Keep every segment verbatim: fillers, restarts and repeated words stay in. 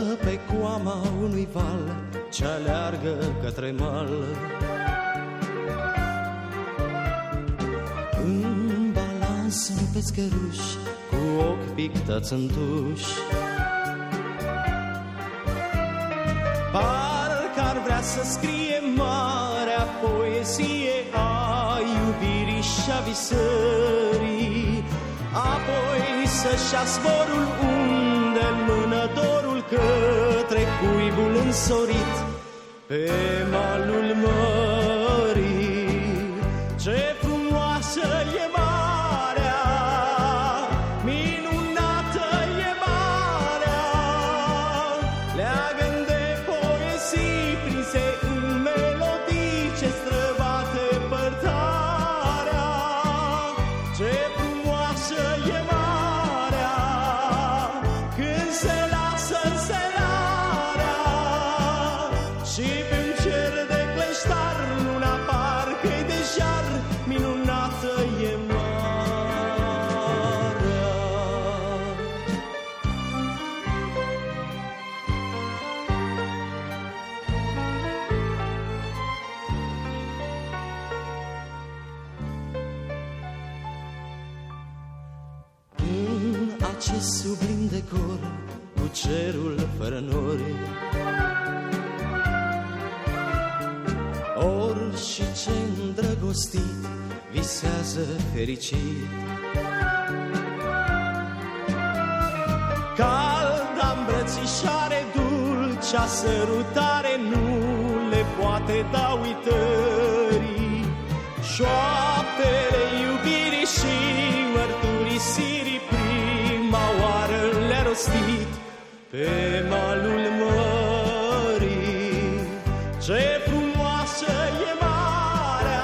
pe coama unui val ce aleargă către mal. În balans un pescăruș cu ochi pictați în tuș, parcă ar vrea să scrie marea poezie a iubirii și a visării, apoi să-și ia zborul unde-l mână dorul către cuibul însorit pe malul mării. Ce frumoasă e marea, minunată e marea, leagă-n de poezii prinse în melodii ce străbate părtarea. Ce frumoasă e marea, când se lasă în serarea și pe-n cer de cleștar luna parcă-i de jar, minunată e marea. În acest sublim decor cu cerul fără nori, orice ce îndrăgostit visează fericit. Calda îmbrățișare, dulcea sărutare nu le poate da uitării. Șoaptele iubirii și mărturisirii prima oară le-a rostit pe malul mării. Ce frumoasă e marea,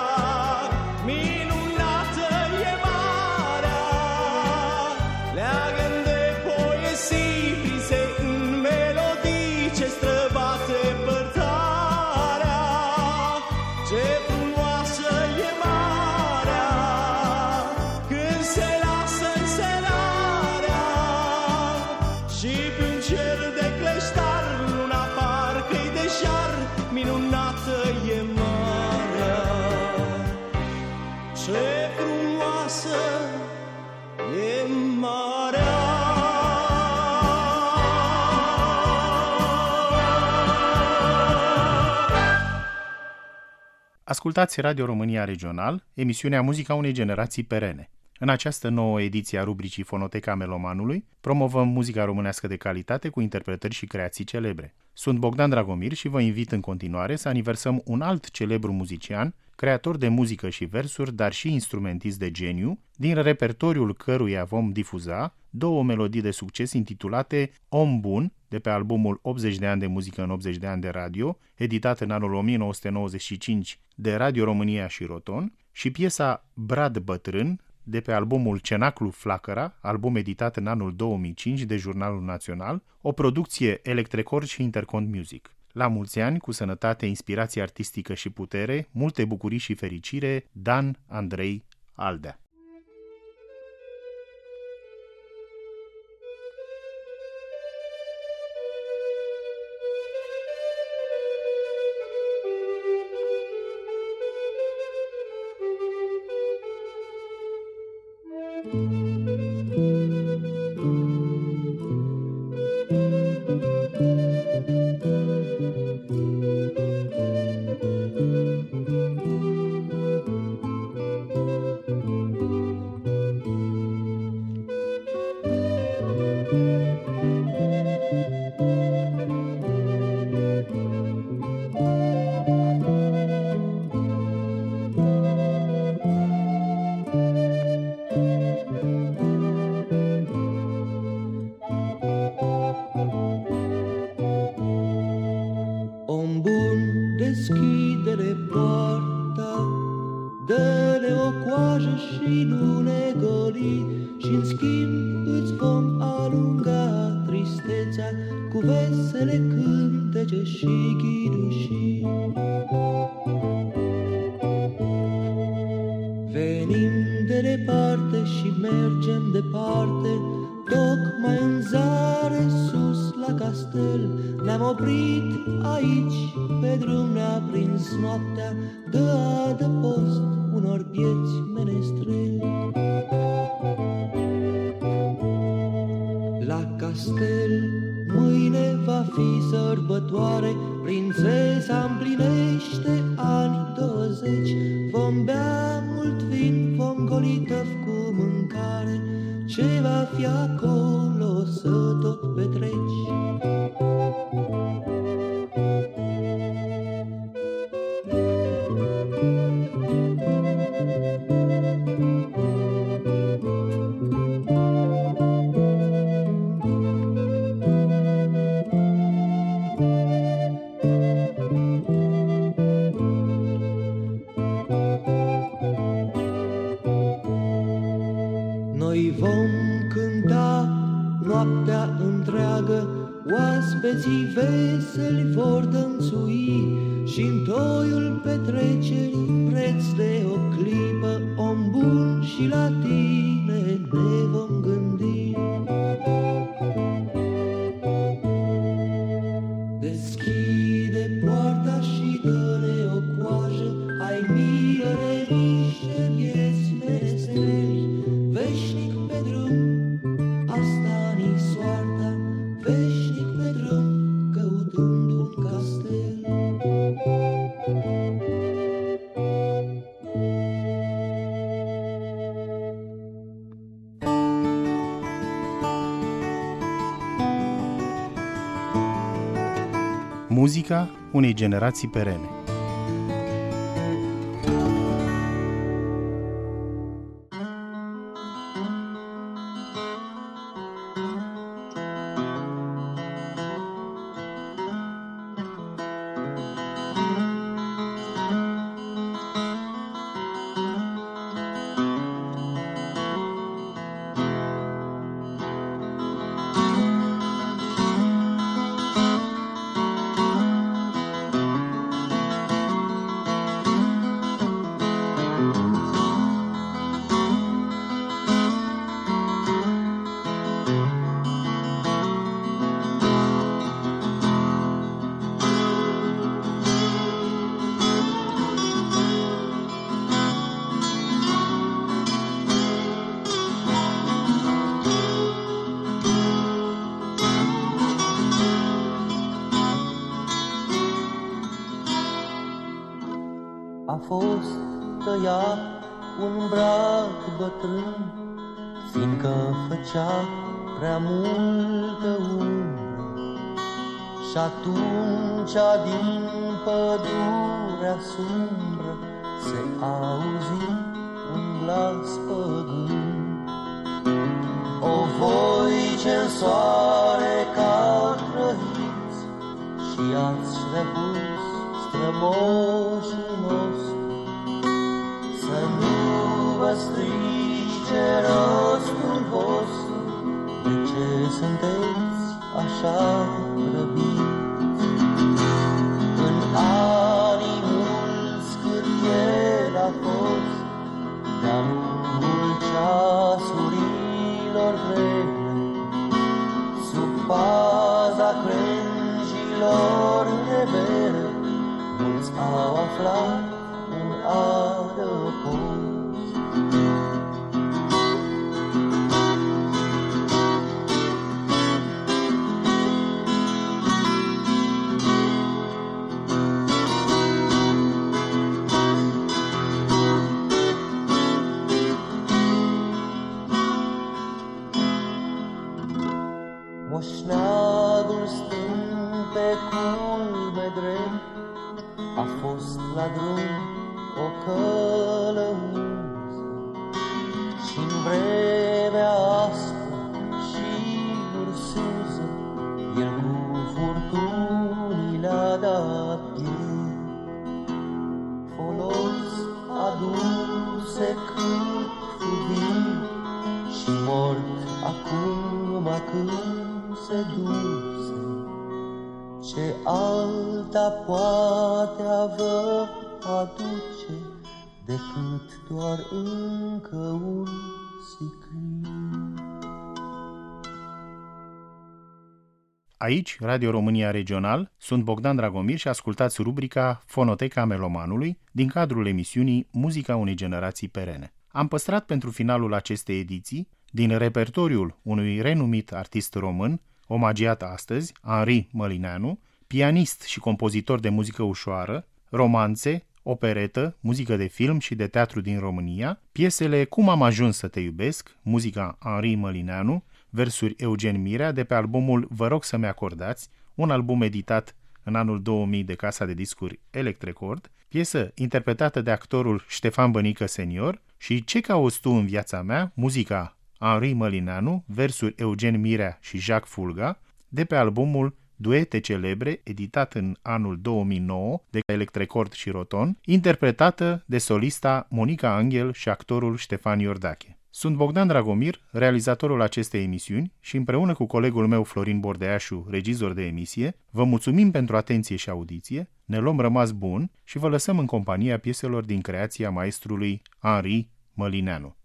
minunată e marea, leagă-n de poezii prinse în melodii ce străbate părtarea. Ce frumoasă e marea, când se lasă în serarea și pe-n cer de cleștar luna parcă-i de jar, minunată e marea. Ce frumoasă e marea. Ascultați Radio România Regional, emisiunea Muzica unei generații perene. În această nouă ediție a rubricii Fonoteca Melomanului, promovăm muzica românească de calitate cu interpretări și creații celebre. Sunt Bogdan Dragomir și vă invit în continuare să aniversăm un alt celebru muzician, creator de muzică și versuri, dar și instrumentist de geniu, din repertoriul căruia vom difuza două melodii de succes intitulate Om Bun, de pe albumul optzeci de ani de muzică în optzeci de ani de radio, editat în anul o mie nouă sute nouăzeci și cinci de Radio România și Roton, și piesa Brad Bătrân, de pe albumul Cenaclu Flacăra, album editat în anul două mii cinci de Jurnalul Național, o producție Electrecord și Intercont Music. La mulți ani, cu sănătate, inspirație artistică și putere, multe bucurii și fericire, Dan Andrei Aldea. Și-n schimb îți vom alunga tristețea cu vesele cântece și ghidușii. Venim de departe și mergem departe, tocmai în zare sus la castel. castel. Ne-am oprit aici, pe drum ne-a prins noaptea, dă adăpost unor bieți menestreli. La castel mâine va fi sărbătoare, prințesa împlinește ani douăzeci. Vom bea mult vin, vom goli tăf cu mâncare, ce va fi acolo să tot petreci. Noi vom cânta noaptea întreagă, oaspeții veseli vor dănțui, și-n toiul petrecerii, preț de o clipă, om bun, și la tine ne vom gândi. Deschide poarta și dă-ne o coajă, ai milă, niște vieți menestreli, veșnic pe drum, asta-ni soarta, veșnic pe drum, căutând un castel. Muzica unei generații perene. A fost tăiat un brac bătrân, fiindcă făcea prea multă umbră. Și atunci din pădurea sumbră se auzi un glas păgân. O voi ce-n soare ca răhiți, și ați repus strămoșul nostru, să nu vă strice rostul vostru, de ce sunteți așa grăbiți. În anii mulți cât el a fost, de-a lungul ceasurilor grele, sub paza crengilor revele, mulți au aflat un adăpost. Moșneagul stând pe culme drept, a fost la drum o călăuză, și-n vremea aspră și ursuză, el cu furtunii le-a dat piept. Folos aduse cât fu vin, și mort acum când se duse, ce alta poate avea aduce decât doar încă un sicrin. Aici, Radio România Regional, sunt Bogdan Dragomir și ascultați rubrica Fonoteca Melomanului din cadrul emisiunii Muzica unei generații perene. Am păstrat pentru finalul acestei ediții, din repertoriul unui renumit artist român, omagiat astăzi, Henri Mălineanu, pianist și compozitor de muzică ușoară, romanțe, operetă, muzică de film și de teatru din România, piesele Cum am ajuns să te iubesc, muzica Henri Mălineanu, versuri Eugen Mirea, de pe albumul Vă rog să-mi acordați, un album editat în anul două mii de casa de discuri Electrecord, piesă interpretată de actorul Ștefan Bănică senior, și Ce cauți tu în viața mea, muzica Henri Mălineanu, versuri Eugen Mirea și Jacques Fulga, de pe albumul Duete celebre, editat în anul două mii nouă de Electrecord și Roton, interpretată de solista Monica Angel și actorul Ștefan Iordache. Sunt Bogdan Dragomir, realizatorul acestei emisiuni, și împreună cu colegul meu Florin Bordeașu, regizor de emisie, vă mulțumim pentru atenție și audiție, ne luăm rămas bun și vă lăsăm în compania pieselor din creația maestrului Henri Mălineanu.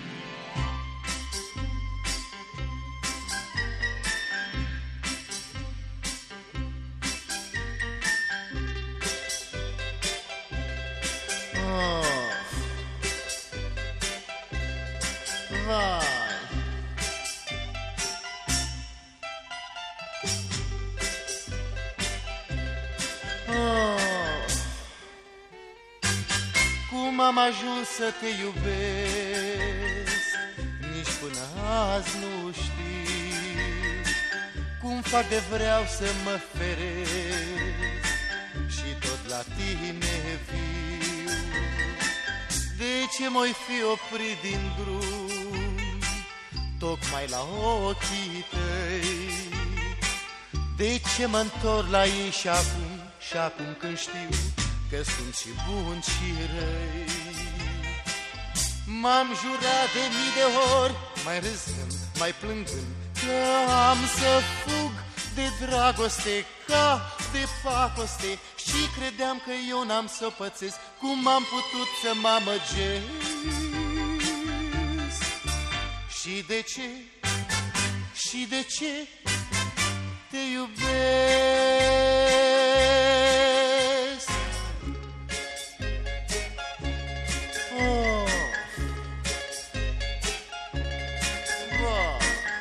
Cum am ajuns să te iubesc, nici până azi nu știu. Cum fac de vreau să mă feresc și tot la tine viu. De ce m-oi fi oprit din drum, tocmai la ochii tăi? De ce mă întorc la ei și acum, și acum când știu că sunt și bun și răi? M-am jurat de mii de ori, mai râzând, mai plângând, că am să fug de dragoste ca de pacoste, și credeam că eu n-am să pățesc. Cum am putut să mă amăgesc? Și de ce, și de ce te iubesc? Oh. Wow.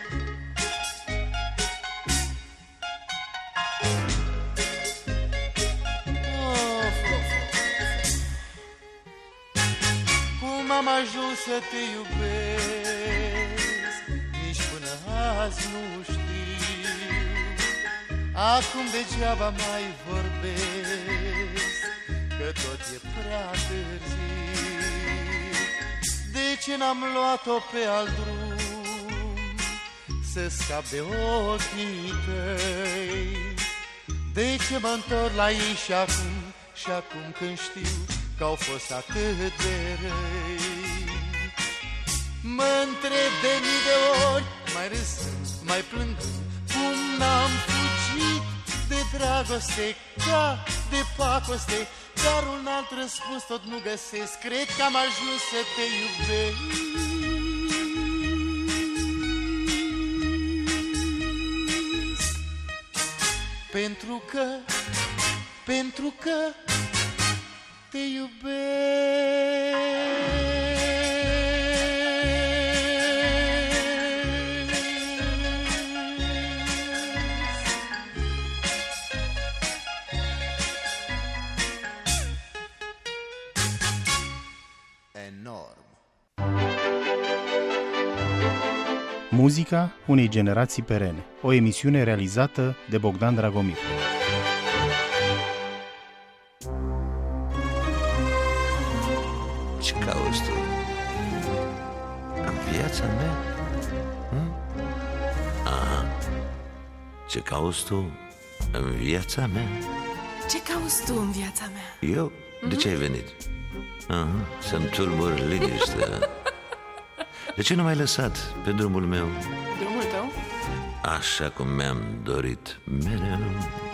Oh. Cum am ajuns să te iubesc, nici până azi nu știu. Acum degeaba mai vorbesc, că tot e prea târziu. De ce n-am luat-o pe alt drum, să scap de ochii tăi? De ce mă întorc la ei și acum, și acum când știu că au fost atât de răi? Mă întreb de mii de ori, mai râsând, mai plângând, cum n-am fugit de dragoste ca de pacoste, dar un alt răspuns tot nu găsesc. Cred că am ajuns să te iubesc, pentru că, pentru că te iubesc. Muzica unei generații perene. O emisiune realizată de Bogdan Dragomir. Ce cauți tu în viața mea? Hm? Aha. Ce cauți tu în viața mea? Ce cauți tu în viața mea? Eu? De ce ai venit? Aha. Să-mi tulbur liniștea. De ce nu m-ai lăsat pe drumul meu? Drumul tău? Așa cum mi-am dorit mereu.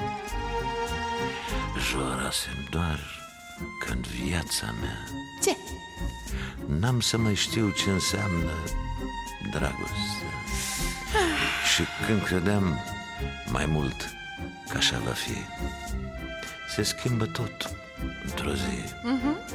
Jorasem doar că în viața mea Ce? n-am să mai știu ce înseamnă dragoste. Și când credeam mai mult că așa va fi. Se schimbă tot într-o zi. Mm-hmm.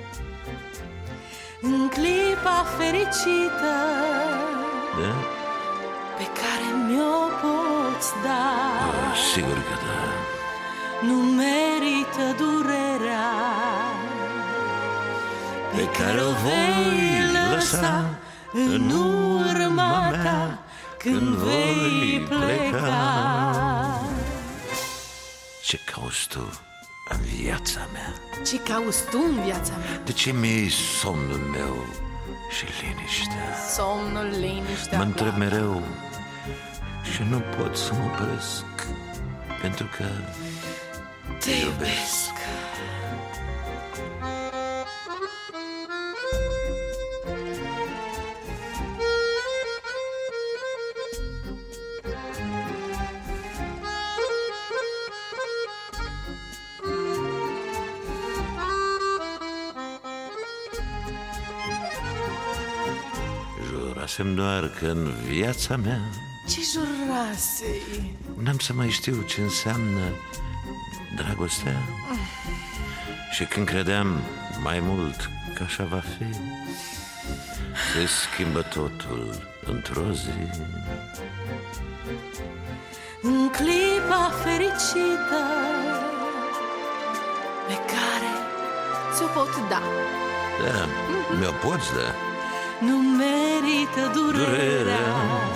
În clipa fericită, da? Pe care mi-o poți da, Oh, sigur că da. nu merită durerea Pe care o voi lăsa în urma ta când vei pleca. Ce cauți tu în viața mea? Ce cauți tu în viața mea? De ce mi-ai somnul meu și liniștea? Somnul, liniștea. Mă întreb mereu și nu pot să mă opresc, pentru că te iubesc. Jurasem doar că în viața mea Ce jurasei? n-am să mai știu ce înseamnă dragostea. Și când credeam mai mult că așa va fi, se schimbă totul într-o zi. În clipa fericită pe care ți-o pot da, Da, mi-o poți da. nu merită durerea, Durerea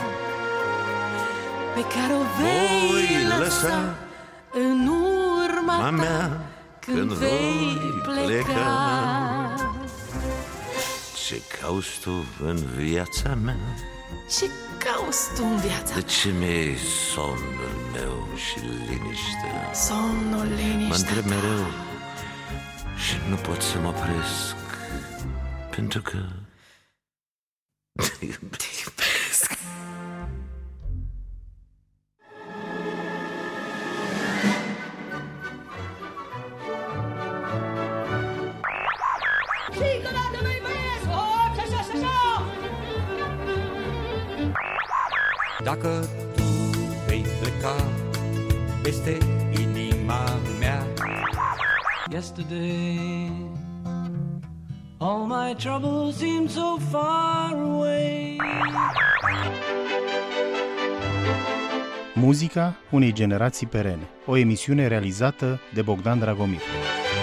pe care o vei voi lăsa lăsa în urma a ta mea când vei pleca. Ce cauți tu în viața mea? Ce cauți tu în viața? De ce mi-ai somnul meu și liniștea? Somnul, Mă liniștea întreb ta. mereu și nu pot să mă opresc, pentru că te iubesc. Dacă tu vei pleca peste inima mea, Yesterday, all my troubles seem so far away. Muzica unei generații perene. O emisiune realizată de Bogdan Dragomir.